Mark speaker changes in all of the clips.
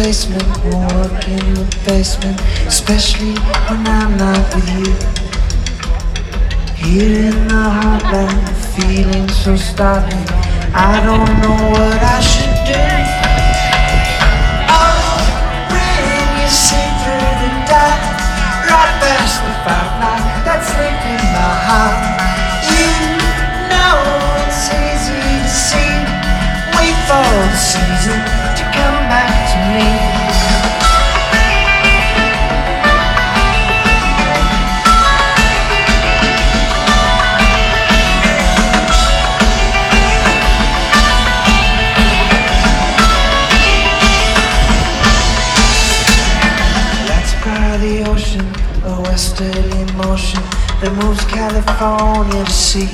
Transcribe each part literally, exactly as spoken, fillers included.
Speaker 1: replacement won't work in the basement, especially when I'm not with you. Here in the heartland, feeling so startling, I don't know what I should do. Oh, when you see through the dark, right past the firelight that's lit in my heart. You know it's easy to see, wait for the season to come back to me. The ocean, a westerly motion that moves California to sea.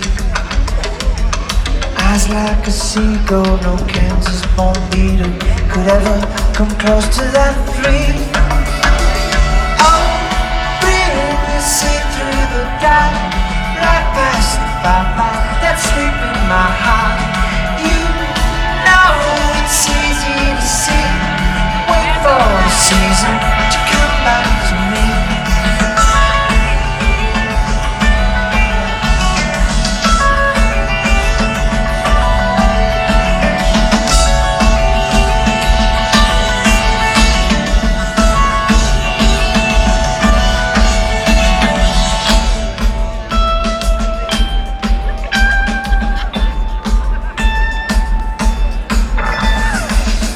Speaker 1: Eyes like a seagull, no Kansas born beetle could ever come close to that free. Oh, bring me see through the dark, right past the firelight that's sleeping my heart. You know it's easy to see, wait for the season